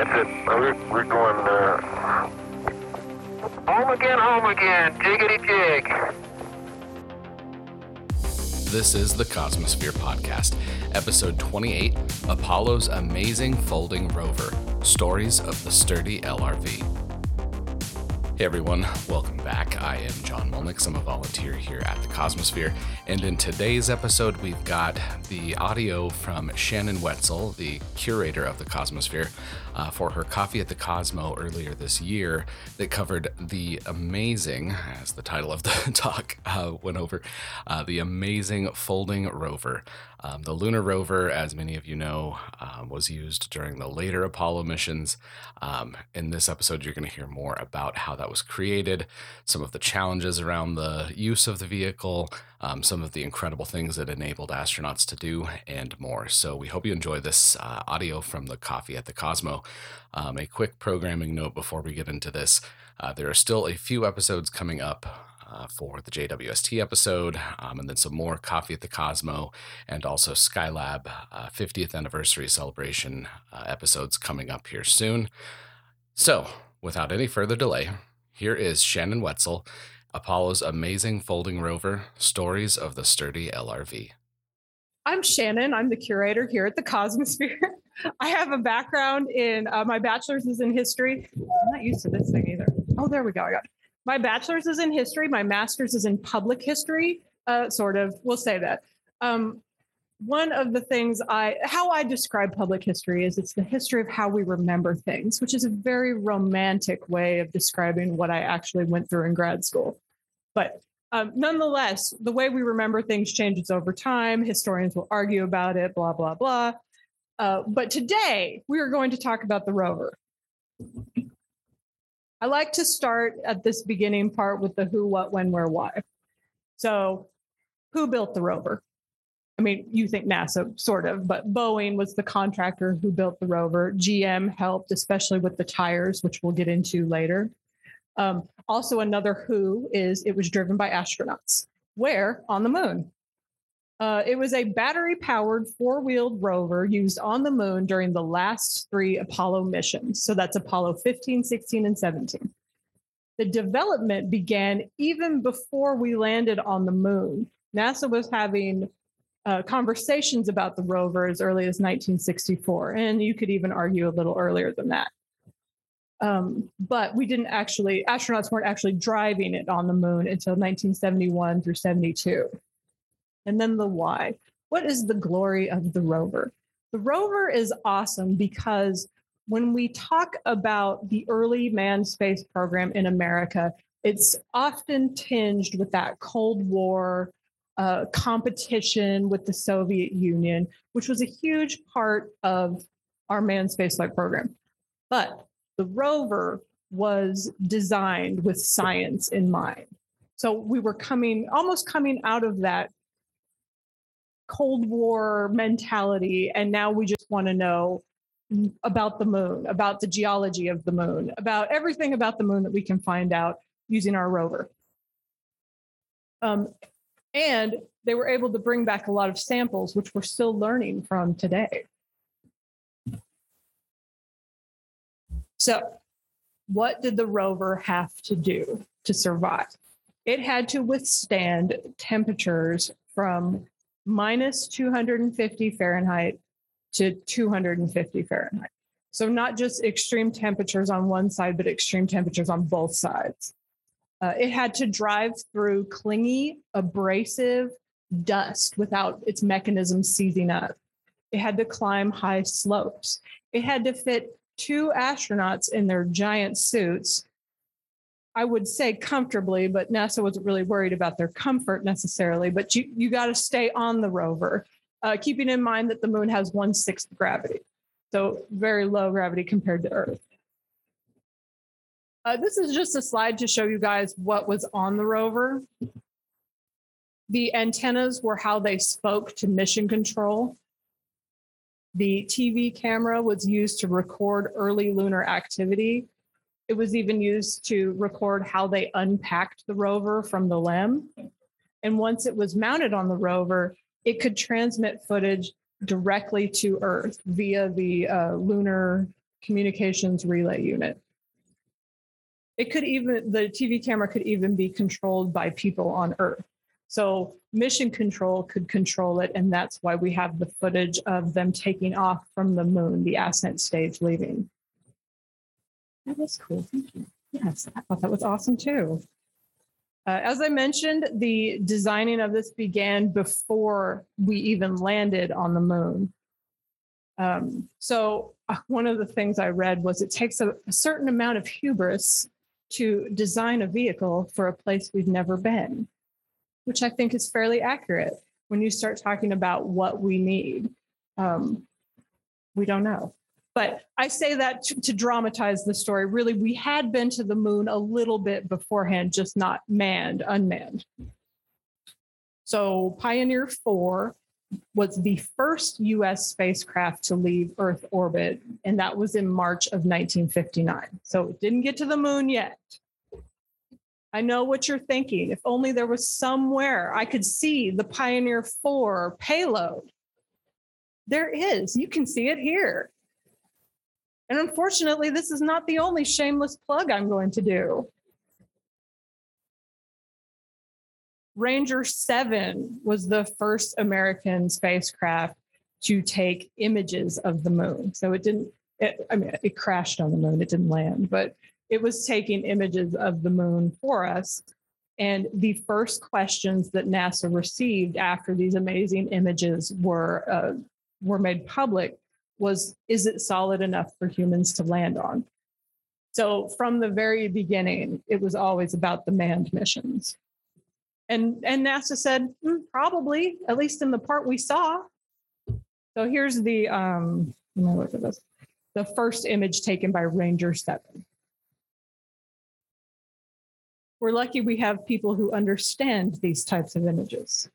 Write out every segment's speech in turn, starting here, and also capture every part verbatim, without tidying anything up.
That's it. We're, we're going uh, home again, home again. Jiggity jig. This is the Cosmosphere Podcast, episode twenty-eight, Apollo's Amazing Folding Rover, Stories of the Sturdy L R V. Hey everyone, welcome back. I am John Molnix. I'm a volunteer here at the Cosmosphere, and in today's episode, we've got the audio from Shannon Wetzel, the curator of the Cosmosphere, uh, for her Coffee at the Cosmo earlier this year that covered the amazing, as the title of the talk uh, went over, uh, the amazing folding rover. Um, the lunar rover, as many of you know, um, was used during the later Apollo missions. Um, in this episode, you're going to hear more about how that was created, some of the challenges around the use of the vehicle, um, some of the incredible things it enabled astronauts to do, and more. So we hope you enjoy this uh, audio from the Coffee at the Cosmo. Um, a quick programming note before we get into this. Uh, there are still a few episodes coming up Uh, for the J W S T episode, um, and then some more Coffee at the Cosmo, and also Skylab uh, fiftieth anniversary celebration uh, episodes coming up here soon. So, without any further delay, here is Shannon Wetzel, Apollo's Amazing Folding Rover, Stories of the Sturdy L R V. I'm Shannon. I'm the curator here at the Cosmosphere. I have a background in, uh, my bachelor's is in history. I'm not used to this thing either. Oh, there we go. I got it. My bachelor's is in history. My master's is in public history, uh, sort of. We'll say that. Um, one of the things I, how I describe public history is it's the history of how we remember things, which is a very romantic way of describing what I actually went through in grad school. But um, nonetheless, the way we remember things changes over time. Historians will argue about it, blah, blah, blah. Uh, but today, we are going to talk about the rover. I like to start at this beginning part with the who, what, when, where, why. So who built the rover? I mean, you think NASA, sort of, but Boeing was the contractor who built the rover. G M helped, especially with the tires, which we'll get into later. Um, also, another who is it was driven by astronauts. Where? On the moon. Uh, it was a battery-powered four-wheeled rover used on the moon during the last three Apollo missions. So that's Apollo fifteen, sixteen, and seventeen. The development began even before we landed on the moon. NASA was having uh, conversations about the rover as early as nineteen sixty-four, and you could even argue a little earlier than that. Um, but we didn't actually, astronauts weren't actually driving it on the moon until nineteen seventy-one through seventy-two. And then the why. What is the glory of the rover? The rover is awesome because when we talk about the early manned space program in America, it's often tinged with that Cold War uh, competition with the Soviet Union, which was a huge part of our manned spaceflight program. But the rover was designed with science in mind. So we were coming, almost coming out of that Cold War mentality, and now we just want to know about the moon, about the geology of the moon, about everything about the moon that we can find out using our rover. Um, and they were able to bring back a lot of samples, which we're still learning from today. So, what did the rover have to do to survive? It had to withstand temperatures from minus two hundred fifty Fahrenheit to two hundred fifty Fahrenheit. So not just extreme temperatures on one side, but extreme temperatures on both sides. Uh, it had to drive through clingy, abrasive dust without its mechanism seizing up. It had to climb high slopes. It had to fit two astronauts in their giant suits, I would say comfortably, but NASA wasn't really worried about their comfort necessarily. But you, you got to stay on the rover, uh, keeping in mind that the moon has one-sixth gravity. So very low gravity compared to Earth. Uh, this is just a slide to show you guys what was on the rover. The antennas were how they spoke to mission control. The T V camera was used to record early lunar activity. It was even used to record how they unpacked the rover from the L E M. And once it was mounted on the rover, it could transmit footage directly to Earth via the uh, lunar communications relay unit. It could even, the T V camera could even be controlled by people on Earth. So mission control could control it, and that's why we have the footage of them taking off from the moon, the ascent stage leaving. That was cool. Thank you. Yes, I thought that was awesome too. Uh, as I mentioned, the designing of this began before we even landed on the moon. Um, so uh, one of the things I read was it takes a, a certain amount of hubris to design a vehicle for a place we've never been, which I think is fairly accurate. When you start talking about what we need, um, we don't know. But I say that to, to dramatize the story. Really, we had been to the moon a little bit beforehand, just not manned, unmanned. So Pioneer four was the first U S spacecraft to leave Earth orbit, and that was in March of nineteen fifty-nine. So it didn't get to the moon yet. I know what you're thinking. If only there was somewhere I could see the Pioneer four payload. There is. You can see it here. And unfortunately, this is not the only shameless plug I'm going to do. Ranger seven was the first American spacecraft to take images of the moon. So it didn't, it, I mean, it crashed on the moon, it didn't land, but it was taking images of the moon for us. And the first questions that NASA received after these amazing images were, uh, were made public was, is it solid enough for humans to land on? So from the very beginning, it was always about the manned missions. And, and NASA said, mm, probably, at least in the part we saw. So here's the, um, let me look at this, the first image taken by Ranger seven. We're lucky we have people who understand these types of images.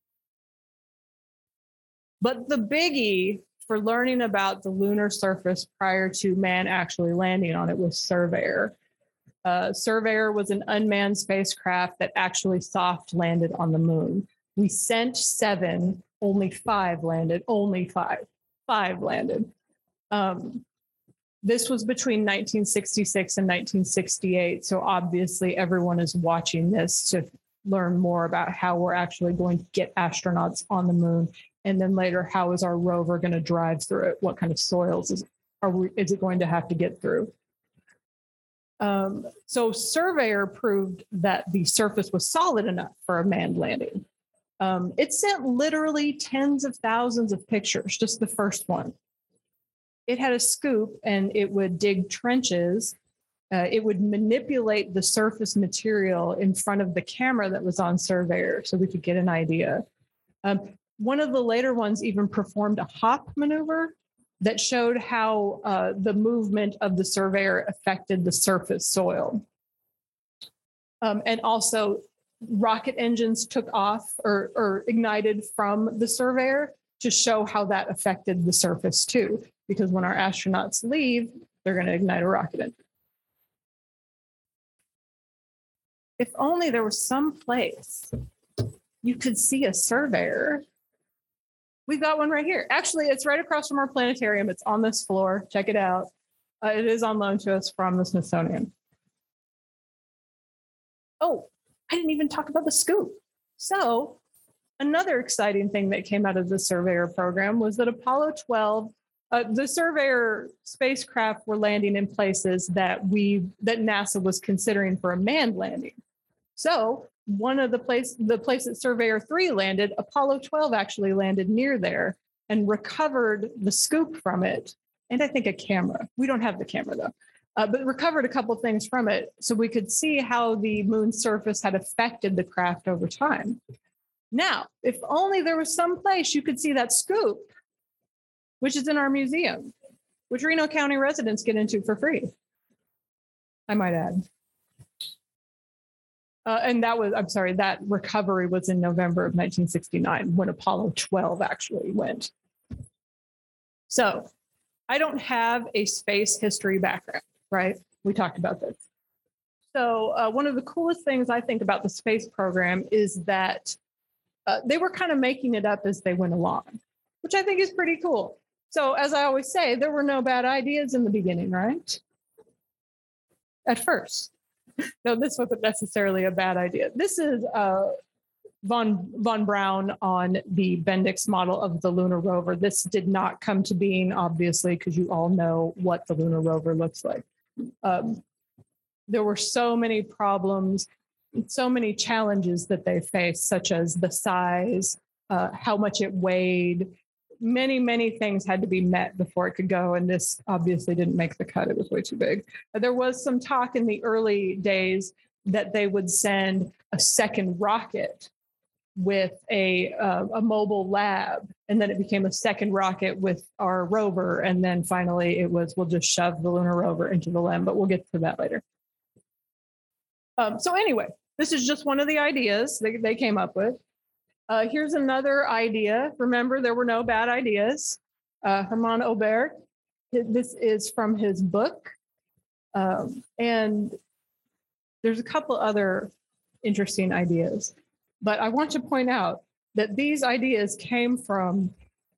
But the biggie for learning about the lunar surface prior to man actually landing on it was Surveyor. Uh, Surveyor was an unmanned spacecraft that actually soft landed on the moon. We sent seven, only five landed, only five, five landed. Um, this was between nineteen sixty-six and nineteen sixty-eight. So obviously everyone is watching this to learn more about how we're actually going to get astronauts on the moon. And then later, how is our rover going to drive through it? What kind of soils is, are we, is it going to have to get through? Um, so Surveyor proved that the surface was solid enough for a manned landing. Um, it sent literally tens of thousands of pictures, just the first one. It had a scoop and it would dig trenches. Uh, it would manipulate the surface material in front of the camera that was on Surveyor so we could get an idea. Um, one of the later ones even performed a hop maneuver that showed how uh, the movement of the Surveyor affected the surface soil. Um, and also rocket engines took off or, or ignited from the Surveyor to show how that affected the surface too. Because when our astronauts leave, they're going to ignite a rocket engine. If only there was some place you could see a Surveyor. We've got one right here. Actually, it's right across from our planetarium. It's on this floor. Check it out. Uh, it is on loan to us from the Smithsonian. Oh, I didn't even talk about the scoop. So another exciting thing that came out of the Surveyor program was that Apollo twelve, uh, the Surveyor spacecraft were landing in places that we that NASA was considering for a manned landing. So one of the place, the place that Surveyor three landed, Apollo twelve actually landed near there and recovered the scoop from it. And I think a camera. We don't have the camera though, uh, but recovered a couple things from it so we could see how the moon's surface had affected the craft over time. Now, if only there was some place you could see that scoop, which is in our museum, which Reno County residents get into for free, I might add. Uh, and that was, I'm sorry, that recovery was in November of nineteen sixty-nine when Apollo twelve actually went. So I don't have a space history background, right? We talked about this. So uh, one of the coolest things I think about the space program is that uh, they were kind of making it up as they went along, which I think is pretty cool. So as I always say, there were no bad ideas in the beginning, right? At first. No, this wasn't necessarily a bad idea. This is uh, von, von Braun on the Bendix model of the lunar rover. This did not come to being, obviously, because you all know what the lunar rover looks like. Um, there were so many problems, so many challenges that they faced, such as the size, uh, how much it weighed. Many, many things had to be met before it could go. And this obviously didn't make the cut. It was way too big. There was some talk in the early days that they would send a second rocket with a, uh, a mobile lab. And then it became a second rocket with our rover. And then finally it was, we'll just shove the lunar rover into the lab, but we'll get to that later. Um, so anyway, this is just one of the ideas they, they came up with. Uh, here's another idea. Remember, there were no bad ideas. Uh, Hermann Oberth. This is from his book. Um, and there's a couple other interesting ideas. But I want to point out that these ideas came from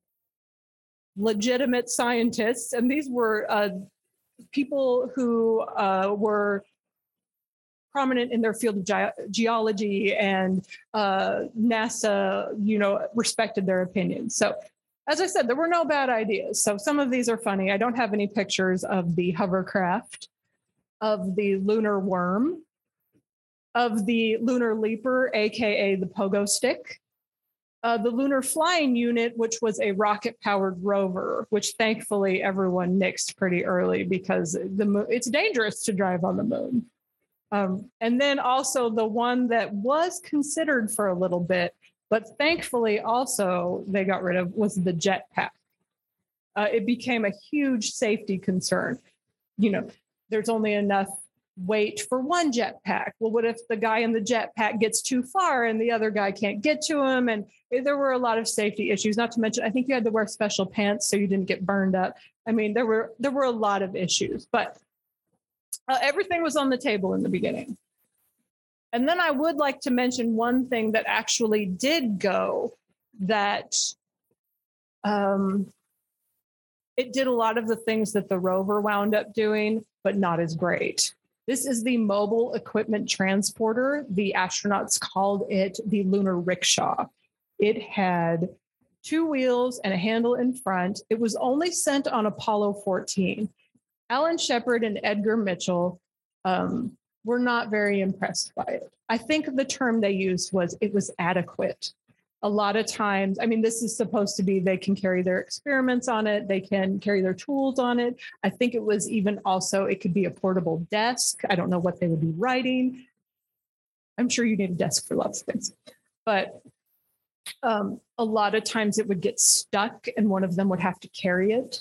legitimate scientists. And these were uh, people who uh, were prominent in their field of ge- geology, and uh, NASA, you know, respected their opinions. So, as I said, there were no bad ideas. So some of these are funny. I don't have any pictures of the hovercraft, of the lunar worm, of the lunar leaper, aka the pogo stick, uh, the lunar flying unit, which was a rocket-powered rover, which thankfully everyone nixed pretty early because the mo- it's dangerous to drive on the moon. Um, and then also the one that was considered for a little bit, but thankfully also they got rid of, was the jetpack. Uh, it became a huge safety concern. You know, there's only enough weight for one jetpack. Well, what if the guy in the jetpack gets too far and the other guy can't get to him? And there were a lot of safety issues, not to mention, I think you had to wear special pants so you didn't get burned up. I mean, there were there were a lot of issues, but Uh, everything was on the table in the beginning. And then I would like to mention one thing that actually did go, that um, it did a lot of the things that the rover wound up doing, but not as great. This is the mobile equipment transporter. The astronauts called it the lunar rickshaw. It had two wheels and a handle in front. It was only sent on Apollo fourteen. Alan Shepard and Edgar Mitchell um, were not very impressed by it. I think the term they used was it was adequate. A lot of times, I mean, this is supposed to be they can carry their experiments on it. They can carry their tools on it. I think it was even also, it could be a portable desk. I don't know what they would be writing. I'm sure you need a desk for lots of things. But um, a lot of times it would get stuck and one of them would have to carry it.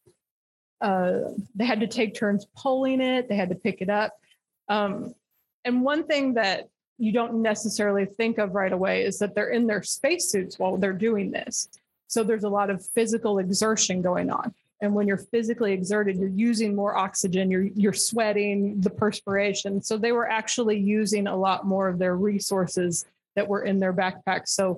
Uh, they had to take turns pulling it. They had to pick it up. Um, and one thing that you don't necessarily think of right away is that they're in their spacesuits while they're doing this. So there's a lot of physical exertion going on. And when you're physically exerted, you're using more oxygen, you're, you're sweating, the perspiration. So they were actually using a lot more of their resources that were in their backpacks. So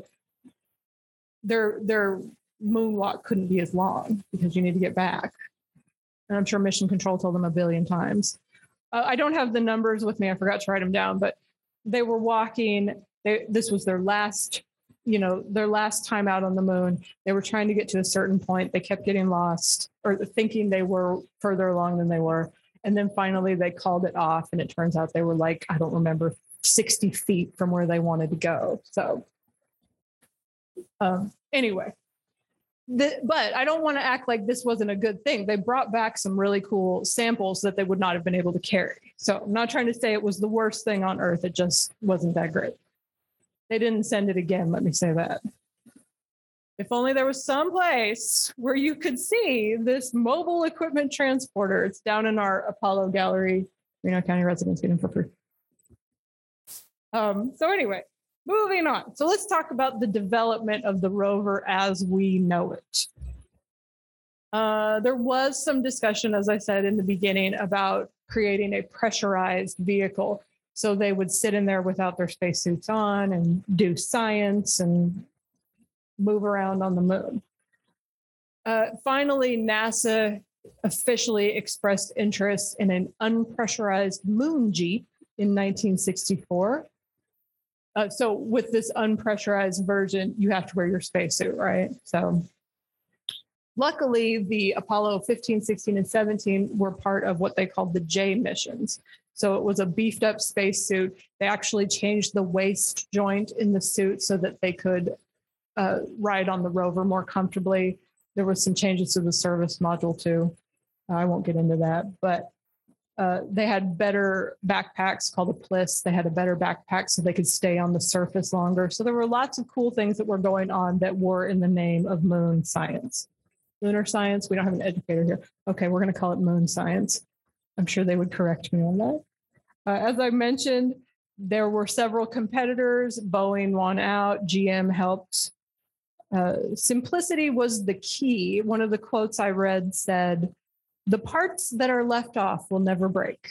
their, their moonwalk couldn't be as long because you need to get back. And I'm sure Mission Control told them a billion times. Uh, I don't have the numbers with me. I forgot to write them down, but they were walking. They, this was their last, you know, their last time out on the moon. They were trying to get to a certain point. They kept getting lost or thinking they were further along than they were. And then finally they called it off. And it turns out they were like, I don't remember, sixty feet from where they wanted to go. So um, anyway. The, but I don't want to act like this wasn't a good thing. They brought back some really cool samples that they would not have been able to carry. So I'm not trying to say it was the worst thing on Earth. It just wasn't that great. They didn't send it again. Let me say that. If only there was some place where you could see this mobile equipment transporter. It's down in our Apollo gallery. Reno County residents get them for free. Um, so anyway. Moving on. So let's talk about the development of the rover as we know it. Uh, there was some discussion, as I said in the beginning, about creating a pressurized vehicle. So they would sit in there without their spacesuits on and do science and move around on the moon. Uh, finally, NASA officially expressed interest in an unpressurized moon jeep in nineteen sixty-four. Uh, so with this unpressurized version, you have to wear your spacesuit, right? So luckily, the Apollo fifteen, sixteen, and seventeen were part of what they called the J missions. So it was a beefed up spacesuit. They actually changed the waist joint in the suit so that they could uh, ride on the rover more comfortably. There was some changes to the service module too. I won't get into that, but uh, they had better backpacks called a Bliss. They had a better backpack so they could stay on the surface longer. So there were lots of cool things that were going on that were in the name of moon science. Lunar science, we don't have an educator here. Okay, we're going to call it moon science. I'm sure they would correct me on that. Uh, as I mentioned, there were several competitors. Boeing won out. G M helped. Uh, simplicity was the key. One of the quotes I read said, "The parts that are left off will never break."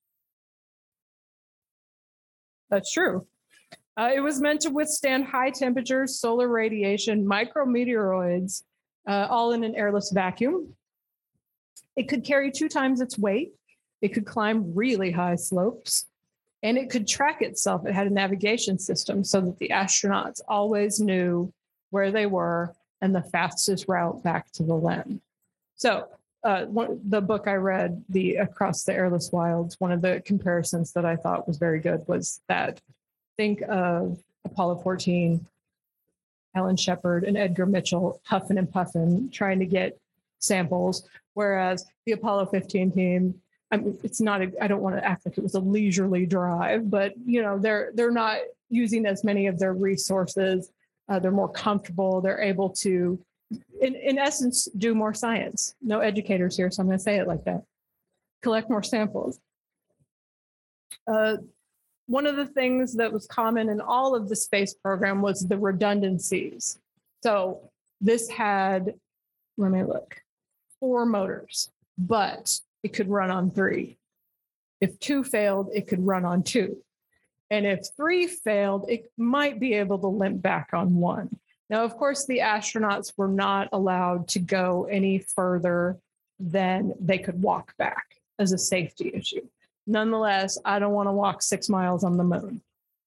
That's true. Uh, it was meant to withstand high temperatures, solar radiation, micrometeoroids, uh, all in an airless vacuum. It could carry two times its weight. It could climb really high slopes, and it could track itself. It had a navigation system so that the astronauts always knew where they were and the fastest route back to the land. So uh, one, the book I read, the Across the Airless Wilds, one of the comparisons that I thought was very good was that think of Apollo fourteen, Alan Shepard and Edgar Mitchell huffing and puffing, trying to get samples, whereas the Apollo fifteen team, I mean, it's not, a, I don't want to act like it was a leisurely drive, but you know, they're they're not using as many of their resources. Uh, they're more comfortable. They're able to, in, in essence, do more science. No educators here, so I'm going to say it like that. Collect more samples. Uh, one of the things that was common in all of the space program was the redundancies. So this had, let me look, four motors, but it could run on three. If two failed, it could run on two. And if three failed, it might be able to limp back on one. Now, of course, the astronauts were not allowed to go any further than they could walk back as a safety issue. Nonetheless, I don't want to walk six miles on the moon.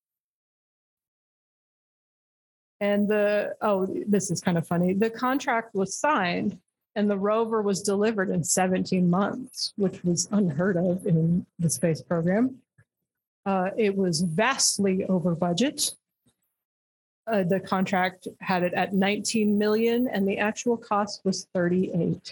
And the, oh, this is kind of funny. The contract was signed and the rover was delivered in seventeen months, which was unheard of in the space program. Uh, it was vastly over budget. Uh, the contract had it at nineteen million dollars and the actual cost was thirty-eight.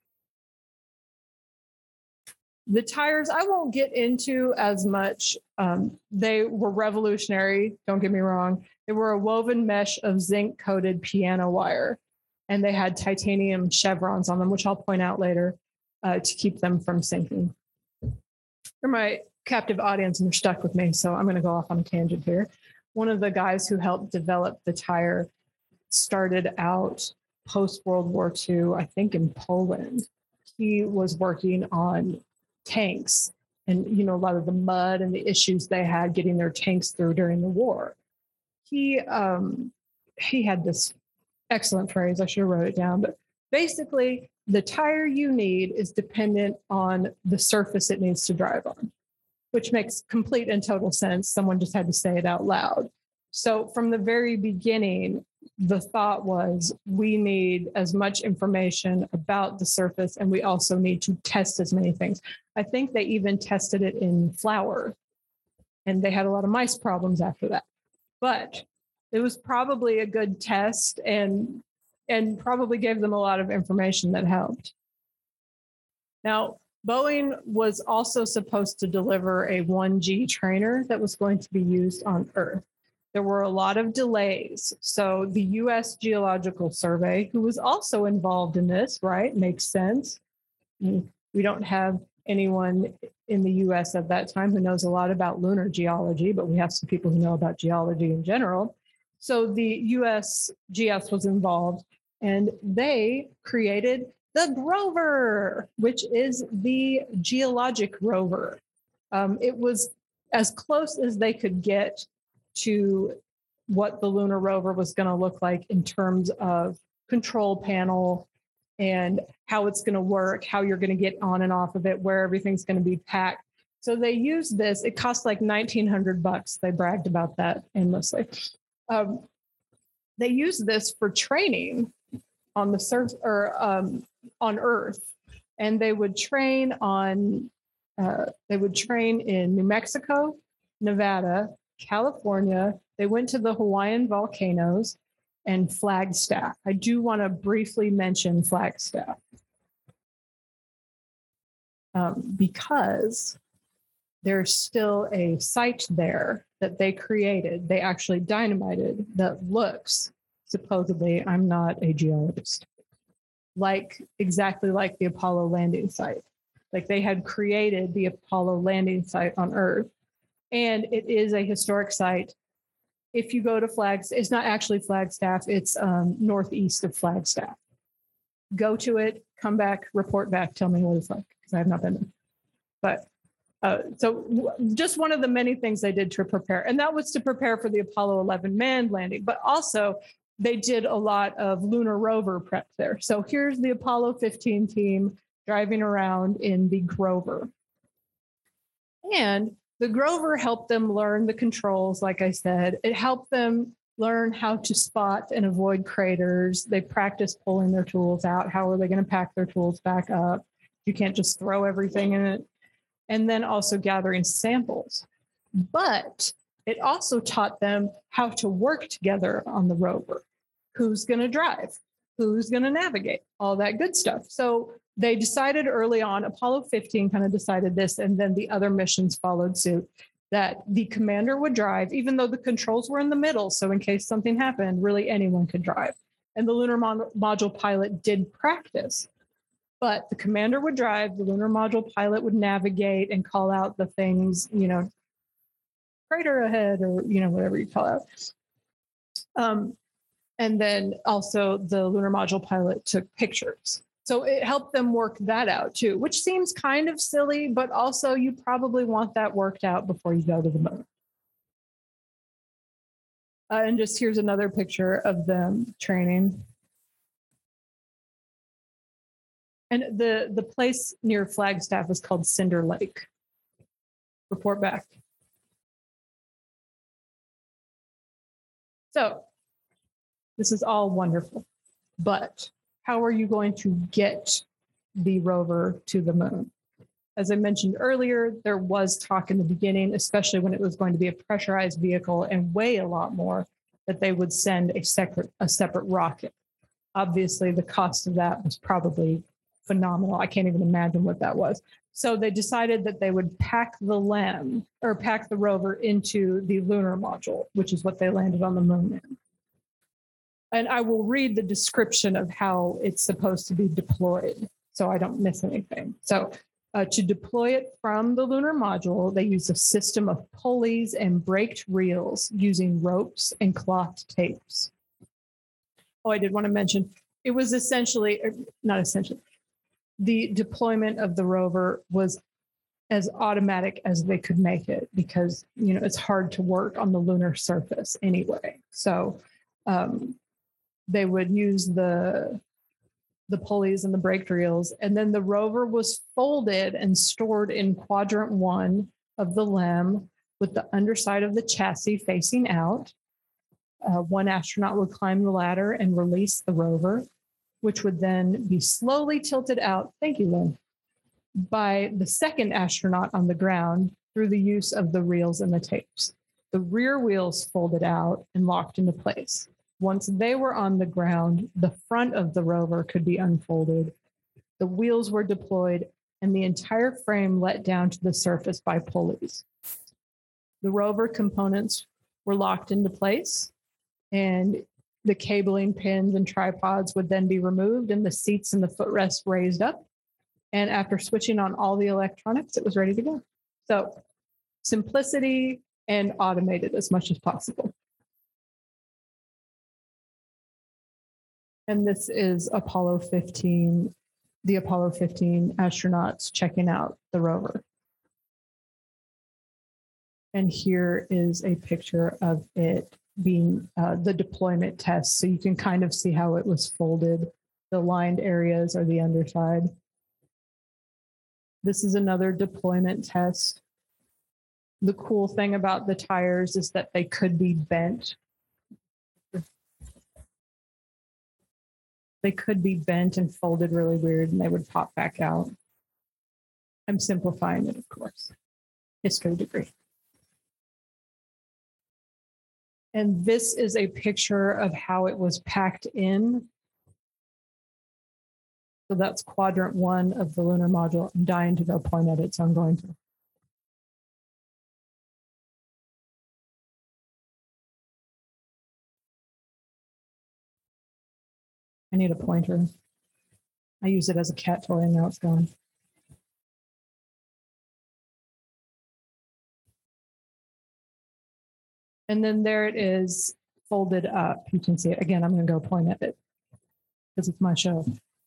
The tires, I won't get into as much. Um, they were revolutionary, don't get me wrong. They were a woven mesh of zinc-coated piano wire, and they had titanium chevrons on them, which I'll point out later, uh, to keep them from sinking. For my captive audience, and they're stuck with me, so I'm going to go off on a tangent here. One of the guys who helped develop the tire started out post-World War Two, I think in Poland. He was working on tanks and, you know, a lot of the mud and the issues they had getting their tanks through during the war. He um, he had this excellent phrase. I should have wrote it down, but basically the tire you need is dependent on the surface it needs to drive on, which makes complete and total sense. Someone just had to say it out loud. So from the very beginning, the thought was we need as much information about the surface, and we also need to test as many things. I think they even tested it in flour, and they had a lot of mice problems after that. But it was probably a good test and, and probably gave them a lot of information that helped. Now, Boeing was also supposed to deliver a one G trainer that was going to be used on Earth. There were a lot of delays. So the U S Geological Survey, who was also involved in this, right? Makes sense. We don't have anyone in the U S at that time who knows a lot about lunar geology, but we have some people who know about geology in general. So the U S G S was involved, and they created the Grover, which is the geologic rover. Um, it was as close as they could get to what the lunar rover was going to look like in terms of control panel and how it's going to work, how you're going to get on and off of it, where everything's going to be packed. So they use this. It cost like nineteen hundred bucks. They bragged about that endlessly. Um, they use this for training on the surf or um, on Earth, and they would train on. Uh, they would train in New Mexico, Nevada, California. They went to the Hawaiian volcanoes and Flagstaff. I do want to briefly mention Flagstaff um, because there's still a site there that they created. They actually dynamited that looks, supposedly, I'm not a geologist, like exactly like the Apollo landing site. Like they had created the Apollo landing site on Earth. And it is a historic site. If you go to Flagstaff, it's not actually Flagstaff, it's um, northeast of Flagstaff. Go to it, come back, report back, tell me what it's like, because I have not been there. But uh, so w- just one of the many things they did to prepare. And that was to prepare for the Apollo eleven manned landing. But also, they did a lot of lunar rover prep there. So here's the Apollo fifteen team driving around in the Grover. And the Grover helped them learn the controls, like I said. It helped them learn how to spot and avoid craters. They practiced pulling their tools out. How are they going to pack their tools back up? You can't just throw everything in it. And then also gathering samples. But it also taught them how to work together on the rover. Who's going to drive? Who's going to navigate? All that good stuff. So they decided early on, Apollo fifteen kind of decided this, and then the other missions followed suit, that the commander would drive, even though the controls were in the middle. So in case something happened, really anyone could drive. And the lunar mod- module pilot did practice. But the commander would drive, the lunar module pilot would navigate and call out the things, you know, crater ahead, or, you know, whatever you call out. Um, and then also the lunar module pilot took pictures. So it helped them work that out too, which seems kind of silly, but also you probably want that worked out before you go to the moon. Uh, and just here's another picture of them training. And the, the place near Flagstaff is called Cinder Lake. Report back. So this is all wonderful, but how are you going to get the rover to the moon? As I mentioned earlier, there was talk in the beginning, especially when it was going to be a pressurized vehicle and weigh a lot more, that they would send a separate, a separate rocket. Obviously, the cost of that was probably phenomenal. I can't even imagine what that was. So they decided that they would pack the L E M, or pack the rover into the lunar module, which is what they landed on the moon in. And I will read the description of how it's supposed to be deployed so I don't miss anything. So uh, to deploy it from the lunar module, they use a system of pulleys and braked reels using ropes and cloth tapes. Oh, I did want to mention, it was essentially, not essentially, the deployment of the rover was as automatic as they could make it, because, you know, it's hard to work on the lunar surface anyway. So um, they would use the the pulleys and the brake reels, and then the rover was folded and stored in quadrant one of the L E M with the underside of the chassis facing out. Uh, one astronaut would climb the ladder and release the rover, which would then be slowly tilted out, thank you, Lynn, by the second astronaut on the ground through the use of the reels and the tapes. The rear wheels folded out and locked into place. Once they were on the ground, the front of the rover could be unfolded. The wheels were deployed, and the entire frame let down to the surface by pulleys. The rover components were locked into place, and the cabling pins and tripods would then be removed, and the seats and the footrest raised up. And after switching on all the electronics, it was ready to go. So simplicity and automated as much as possible. And this is Apollo fifteen, the Apollo fifteen astronauts checking out the rover. And here is a picture of it being uh, the deployment test. So you can kind of see how it was folded The lined areas are the underside. This is another deployment test. The cool thing about the tires is that they could be bent. They could be bent and folded really weird, and they would pop back out. I'm simplifying it, of course. History degree. And this is a picture of how it was packed in. So that's quadrant one of the lunar module. I'm dying to go point at it, so I'm going to. I need a pointer. I use it as a cat toy and now it's gone. And then there it is folded up. You can see it. Again, I'm going to go point at it because it's my show.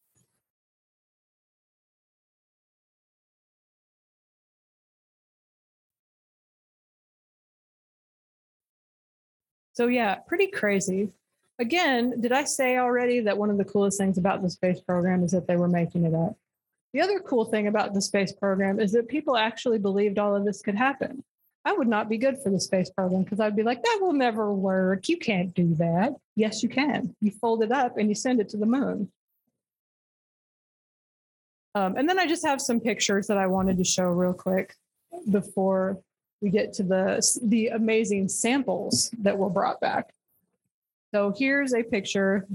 So yeah, pretty crazy. Again, did I say already that one of the coolest things about the space program is that they were making it up? The other cool thing about the space program is that people actually believed all of this could happen. I would not be good for the space program because I'd be like, that will never work. You can't do that. Yes, you can. You fold it up and you send it to the moon. Um, and then I just have some pictures that I wanted to show real quick before we get to the, the amazing samples that were brought back. So here's a picture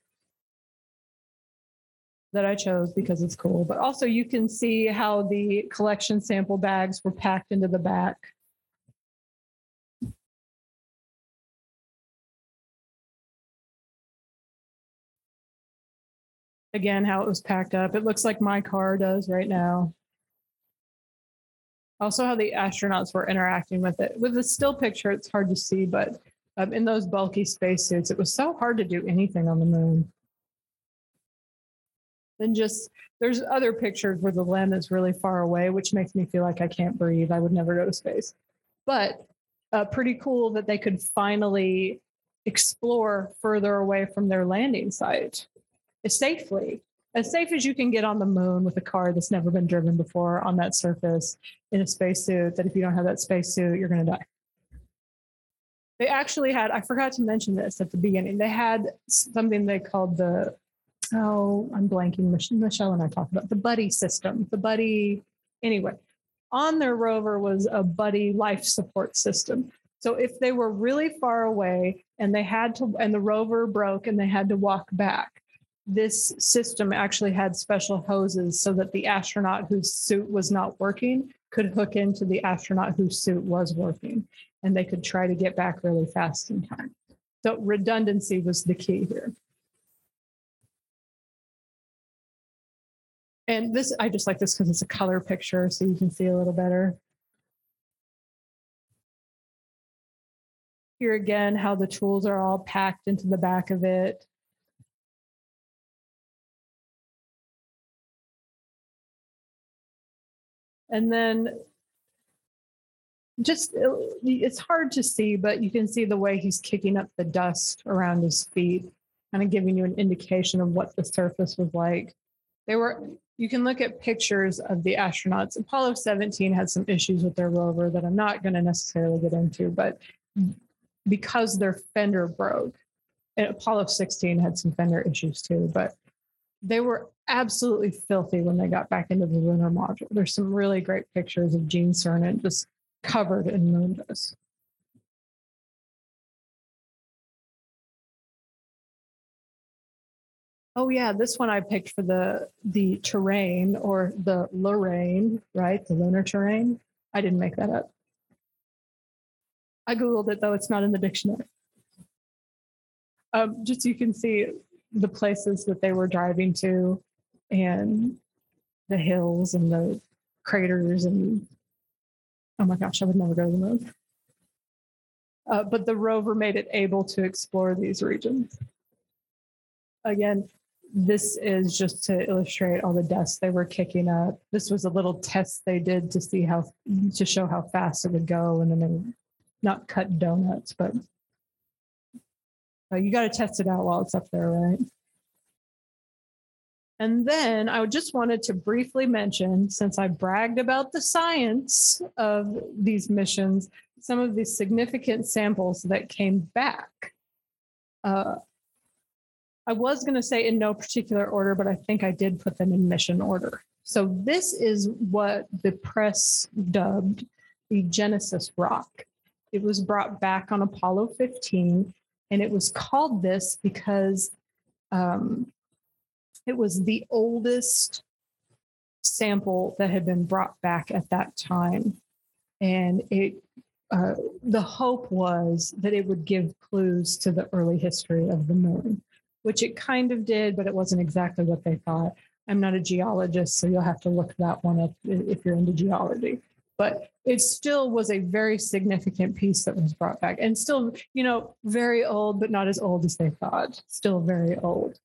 that I chose because it's cool, but also you can see how the collection sample bags were packed into the back. Again, how it was packed up. It looks like my car does right now. Also how the astronauts were interacting with it. With the still picture, it's hard to see, but um, in those bulky spacesuits, it was so hard to do anything on the moon. Then just, there's other pictures where the land is really far away, which makes me feel like I can't breathe. I would never go to space. But uh, pretty cool that they could finally explore further away from their landing site safely. As safe as you can get on the moon with a car that's never been driven before on that surface in a spacesuit, that if you don't have that spacesuit, you're going to die. They actually had, I forgot to mention this at the beginning, they had something they called the, oh, I'm blanking, Michelle and I talked about the buddy system, the buddy, anyway, on their rover was a buddy life support system. So if they were really far away and they had to, and the rover broke and they had to walk back, this system actually had special hoses so that the astronaut whose suit was not working could hook into the astronaut whose suit was working, and they could try to get back really fast in time. So redundancy was the key here. And this, I just like this because it's a color picture so you can see a little better. Here again, how the tools are all packed into the back of it. And then just, it's hard to see, but you can see the way he's kicking up the dust around his feet, kind of giving you an indication of what the surface was like. They were, you can look at pictures of the astronauts. Apollo seventeen had some issues with their rover that I'm not going to necessarily get into, but because their fender broke, and Apollo sixteen had some fender issues too, but they were absolutely filthy when they got back into the lunar module. There's some really great pictures of Gene Cernan just covered in moon dust. Oh yeah, this one I picked for the the terrain, or the Lorraine, right? The lunar terrain. I didn't make that up. I Googled it though, it's not in the dictionary. Um, just so you can see the places that they were driving to and the hills and the craters and, oh my gosh, I would never go to the moon. Uh, but the rover made it able to explore these regions. Again, this is just to illustrate all the dust they were kicking up. This was a little test they did to see how, to show how fast it would go, and then they would not cut donuts, but uh, you got to test it out while it's up there, right? And then I just wanted to briefly mention, since I bragged about the science of these missions, some of the significant samples that came back. Uh, I was going to say in no particular order, but I think I did put them in mission order. So this is what the press dubbed the Genesis rock. It was brought back on Apollo fifteen, and it was called this because um, it was the oldest sample that had been brought back at that time. And it uh, the hope was that it would give clues to the early history of the moon, which it kind of did, but it wasn't exactly what they thought. I'm not a geologist, so you'll have to look that one up if you're into geology. But it still was a very significant piece that was brought back, and still, you know, very old, but not as old as they thought. Still very old.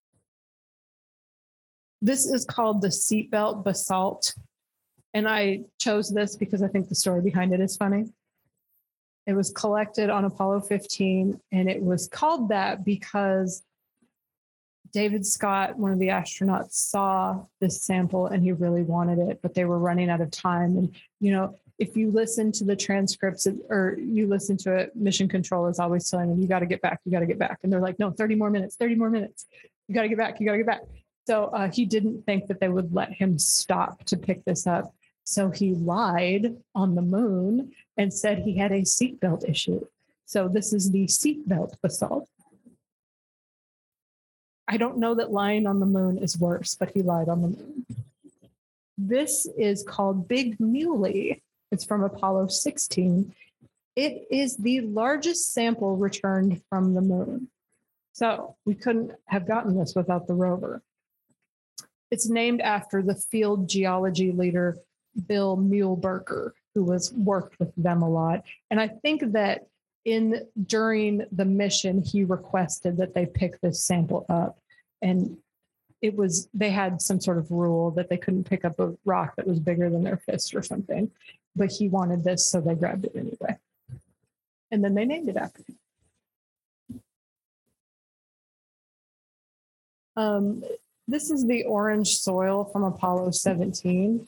This is called the seatbelt basalt. And I chose this because I think the story behind it is funny. It was collected on Apollo fifteen, and it was called that because David Scott, one of the astronauts, saw this sample and he really wanted it, but they were running out of time. And, you know, if you listen to the transcripts or you listen to it, mission control is always telling them, you got to get back, you got to get back. And they're like, no, thirty more minutes, thirty more minutes. You got to get back, you got to get back. So uh, he didn't think that they would let him stop to pick this up. So he lied on the moon and said he had a seatbelt issue. So this is the seatbelt basalt. I don't know that lying on the moon is worse, but he lied on the moon. This is called Big Muley. It's from Apollo sixteen. It is the largest sample returned from the moon. So we couldn't have gotten this without the rover. It's named after the field geology leader, Bill Muehlberger, who was worked with them a lot. And I think that in during the mission, he requested that they pick this sample up. And it was, they had some sort of rule that they couldn't pick up a rock that was bigger than their fist or something. But he wanted this, so they grabbed it anyway. And then they named it after him. Um, this is the orange soil from Apollo seventeen.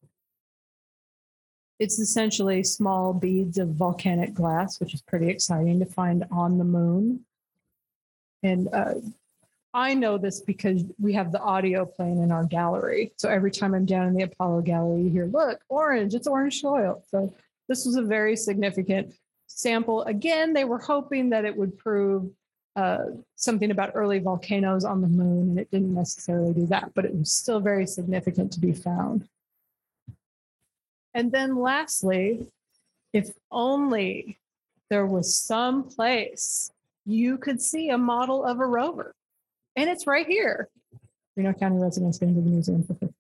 It's essentially small beads of volcanic glass, which is pretty exciting to find on the moon. And uh, I know this because we have the audio playing in our gallery. So every time I'm down in the Apollo gallery, you hear, look, orange, it's orange soil. So this was a very significant sample. Again, they were hoping that it would prove uh, something about early volcanoes on the moon, and it didn't necessarily do that, but it was still very significant to be found. And then lastly, if only there was some place you could see a model of a rover. And it's right here. Reno County residents going to the museum for free.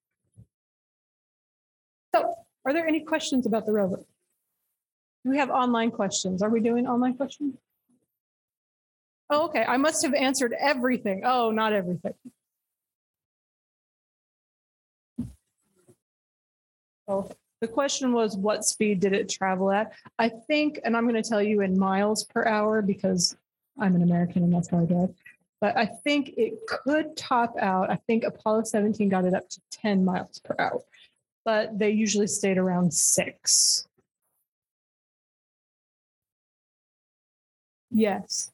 So are there any questions about the rover? Do we have online questions? Are we doing online questions? Oh, okay. I must have answered everything. Oh, not everything. Oh. The question was, what speed did it travel at? I think, and I'm going to tell you in miles per hour because I'm an American and that's how I drive, but I think it could top out. I think Apollo seventeen got it up to ten miles per hour, but they usually stayed around six. Yes.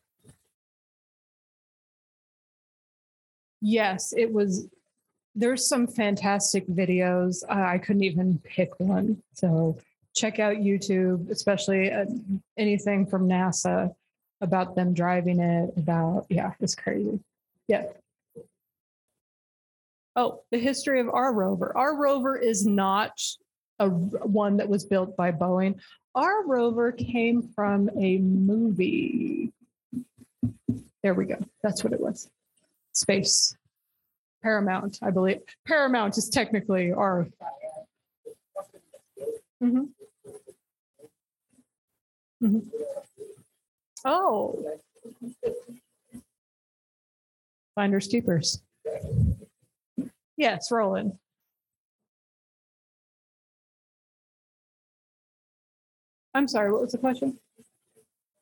Yes, it was. There's some fantastic videos. Uh, I couldn't even pick one. So check out YouTube, especially uh, anything from NASA about them driving it, about, yeah, it's crazy. Yeah. Oh, the history of our rover. Our rover is not a one that was built by Boeing. Our rover came from a movie. There we go. That's what it was. Space. Paramount, I believe. Paramount is technically our. Mm-hmm. Mm-hmm. Oh. Finders keepers. Yes, Roland. I'm sorry, what was the question?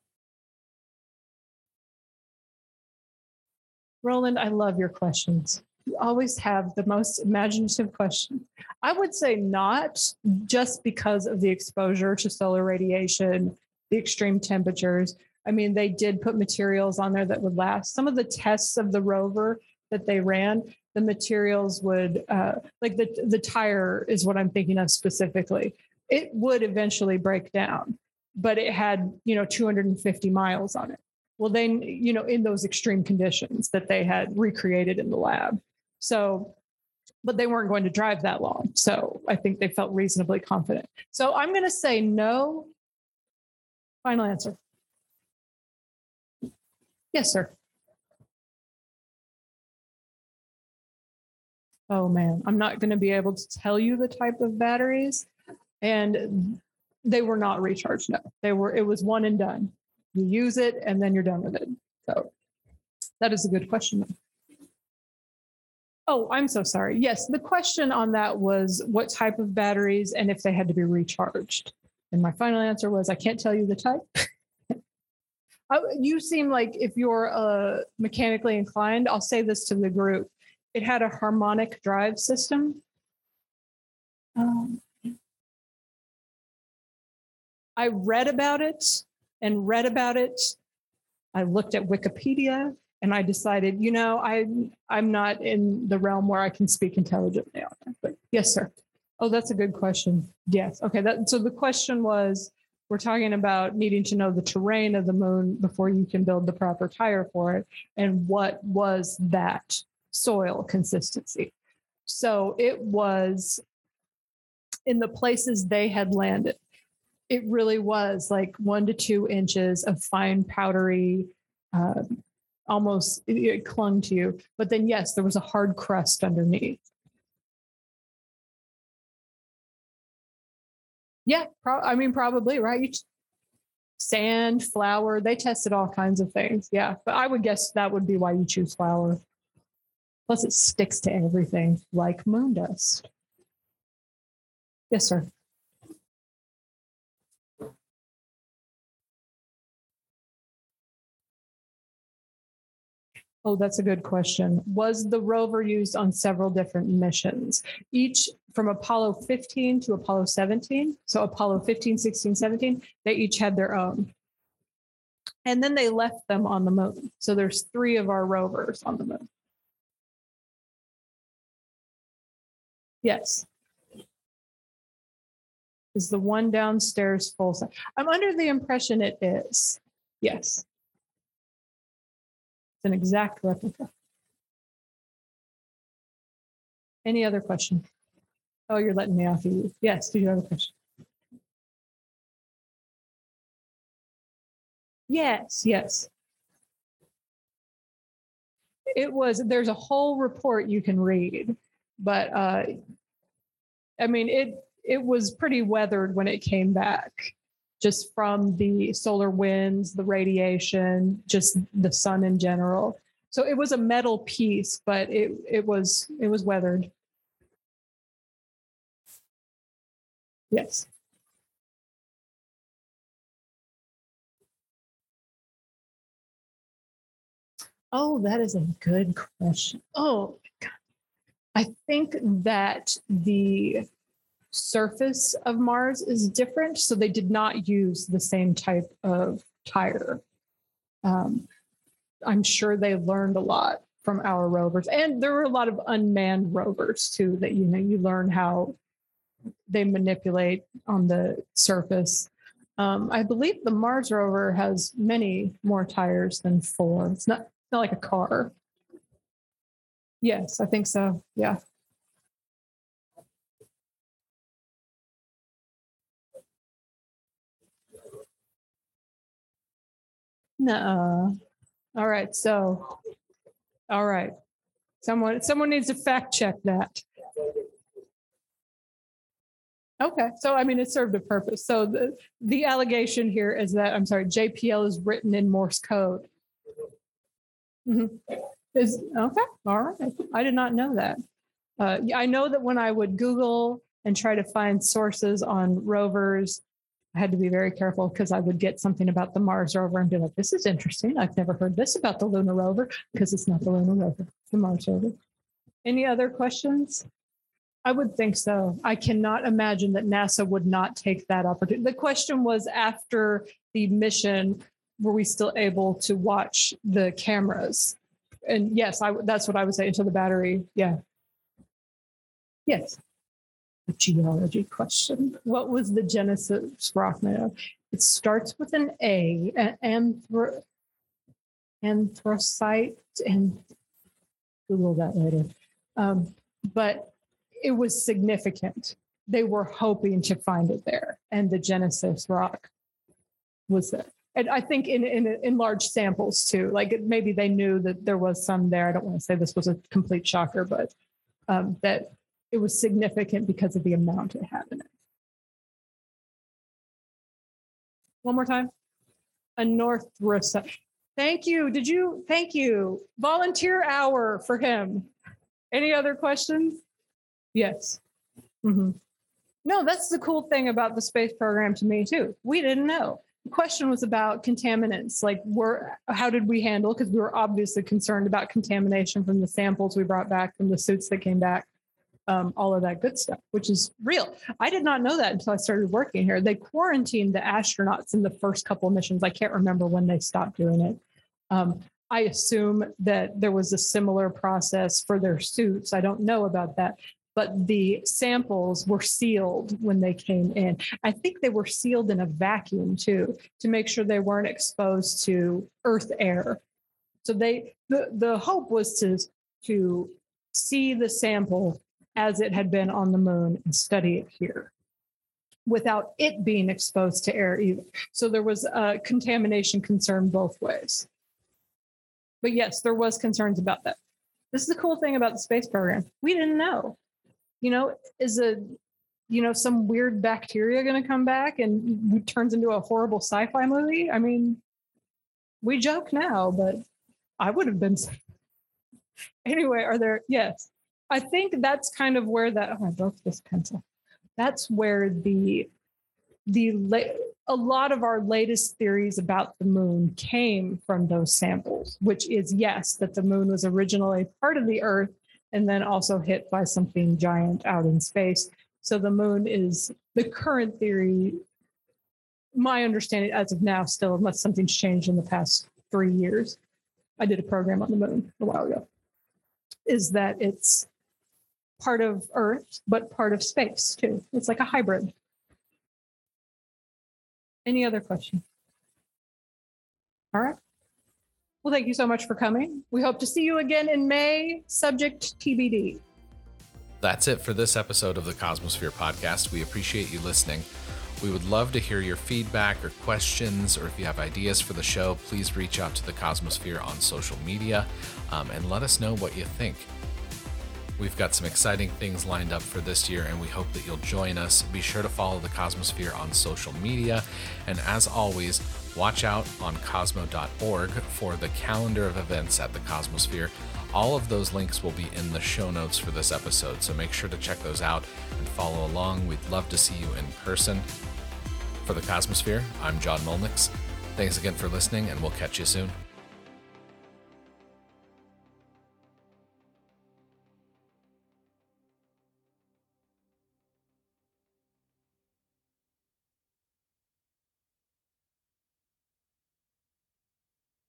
Roland, I love your questions. You always have the most imaginative question. I would say not, just because of the exposure to solar radiation, the extreme temperatures. I mean, they did put materials on there that would last. Some of the tests of the rover that they ran, the materials would, uh, like the, the tire is what I'm thinking of specifically. It would eventually break down, but it had, you know, two hundred fifty miles on it. Well, then, you know, in those extreme conditions that they had recreated in the lab. So, but they weren't going to drive that long. So I think they felt reasonably confident. So I'm going to say no. Final answer. Yes, sir. Oh, man, I'm not going to be able to tell you the type of batteries. And they were not recharged. No, they were, it was one and done. You use it and then you're done with it. So that is a good question. Oh, I'm so sorry. Yes, the question on that was what type of batteries and if they had to be recharged. And my final answer was I can't tell you the type. You seem like if you're uh, mechanically inclined, I'll say this to the group. It had a harmonic drive system. Um, I read about it and read about it. I looked at Wikipedia and I decided, you know, I, I'm not in the realm where I can speak intelligently on it. But yes, sir. Oh, that's a good question. Yes. Okay. That, so the question was, we're talking about needing to know the terrain of the moon before you can build the proper tire for it. And what was that soil consistency? So it was in the places they had landed. It really was like one to two inches of fine powdery, uh, almost it, it clung to you. But then, yes, there was a hard crust underneath. Yeah, pro- I mean, probably, right? You, sand, flour, they tested all kinds of things. Yeah, but I would guess that would be why you choose flour. Plus, it sticks to everything like moon dust. Yes, sir. Oh, that's a good question. Was the rover used on several different missions, each from Apollo fifteen to Apollo seventeen? So Apollo fifteen, sixteen, seventeen, they each had their own. And then they left them on the moon. So there's three of our rovers on the moon. Yes. Is the one downstairs full size? I'm under the impression it is. Yes. It's an exact replica. Any other question? Oh, you're letting me off you. Yes, do you have a question? Yes, yes. It was, there's a whole report you can read, but uh, I mean, it it was pretty weathered when it came back, just from the solar winds, the radiation, just the sun in general. So it was a metal piece, but it it was it was weathered. Yes. Oh, that is a good question. Oh, God. I think that the surface of Mars is different, so they did not use the same type of tire. Um, I'm sure they learned a lot from our rovers, and there were a lot of unmanned rovers too. That you know you learn how they manipulate on the surface. Um, I believe the Mars rover has many more tires than four. It's not it's not like a car. Yes, I think so. Yeah. No. All right. So, all right. Someone, someone needs to fact check that. Okay. So, I mean, it served a purpose. So the, the allegation here is that, I'm sorry, J P L is written in Morse code. Mm-hmm. Is okay. All right. I did not know that. Uh, I know that when I would Google and try to find sources on rovers, I had to be very careful because I would get something about the Mars rover and be like, this is interesting. I've never heard this about the lunar rover, because it's not the lunar rover, it's the Mars rover. Any other questions? I would think so. I cannot imagine that NASA would not take that opportunity. The question was, after the mission, were we still able to watch the cameras? And yes, I, that's what I would say, until the battery. Yeah. Yes. A geology question. What was the Genesis rock made of? It starts with an A, an anthro, anthracite, and Google that later. Um, but it was significant. They were hoping to find it there, and the Genesis rock was there. And I think in, in in large samples too. Like it, maybe they knew that there was some there. I don't want to say this was a complete shocker, but um, that it was significant because of the amount it had in it. One more time. A North Rosa. Thank you. Did you? Thank you. Volunteer hour for him. Any other questions? Yes. Mm-hmm. No, that's the cool thing about the space program to me too. We didn't know. The question was about contaminants. Like, were, how did we handle? Because we were obviously concerned about contamination from the samples we brought back, from the suits that came back, um, all of that good stuff, which is real. I did not know that until I started working here. They quarantined the astronauts in the first couple of missions. I can't remember when they stopped doing it. Um, I assume that there was a similar process for their suits. I don't know about that. But the samples were sealed when they came in. I think they were sealed in a vacuum too, to make sure they weren't exposed to Earth air. So they the, the hope was to, to see the sample as it had been on the moon and study it here without it being exposed to air either. So there was a contamination concern both ways. But yes, there was concerns about that. This is the cool thing about the space program. We didn't know. You know, is a, you know, some weird bacteria going to come back and it turns into a horrible sci-fi movie? I mean, we joke now, but I would have been. Anyway, are there? Yes. I think that's kind of where that, oh, I broke this pencil. That's where the, the, a lot of our latest theories about the moon came from those samples, which is, yes, that the moon was originally part of the Earth and then also hit by something giant out in space. So the moon is the current theory, my understanding as of now still, unless something's changed in the past three years. I did a program on the moon a while ago, is that it's part of Earth, but part of space too. It's like a hybrid. Any other questions? All right. Well, thank you so much for coming. We hope to see you again in May, subject T B D. That's it for this episode of the Cosmosphere podcast. We appreciate you listening. We would love to hear your feedback or questions, or if you have ideas for the show, please reach out to the Cosmosphere on social media um, and let us know what you think. We've got some exciting things lined up for this year, and we hope that you'll join us. Be sure to follow the Cosmosphere on social media. And as always, watch out on cosmo dot org for the calendar of events at the Cosmosphere. All of those links will be in the show notes for this episode, so make sure to check those out and follow along. We'd love to see you in person. For the Cosmosphere, I'm John Molnix. Thanks again for listening, and we'll catch you soon.